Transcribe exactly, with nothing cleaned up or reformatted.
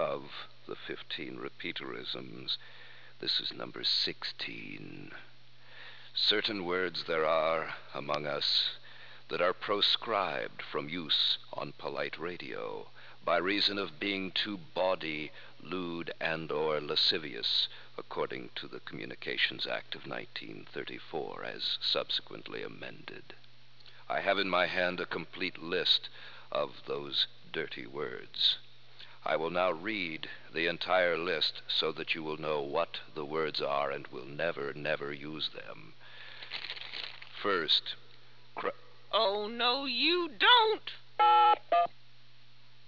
of the fifteen repeaterisms. This is number sixteen. Certain words there are among us that are proscribed from use on polite radio by reason of being too bawdy, lewd, and or lascivious, according to the Communications Act of nineteen thirty-four, as subsequently amended. I have in my hand a complete list of those dirty words. I will now read the entire list so that you will know what the words are and will never, never use them. First, cr- Oh, no, you don't!